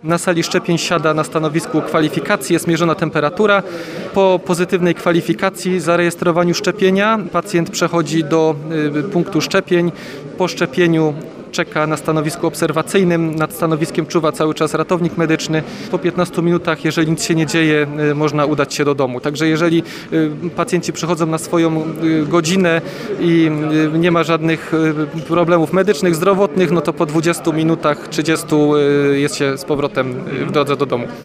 Na sali szczepień siada na stanowisku kwalifikacji, jest mierzona temperatura. Po pozytywnej kwalifikacji, zarejestrowaniu szczepienia pacjent przechodzi do punktu szczepień. Po szczepieniu czeka na stanowisku obserwacyjnym, nad stanowiskiem czuwa cały czas ratownik medyczny. Po 15 minutach, jeżeli nic się nie dzieje, można udać się do domu. Także jeżeli pacjenci przychodzą na swoją godzinę i nie ma żadnych problemów medycznych, zdrowotnych, no to po 20 minutach, 30 jest się z powrotem w drodze do domu.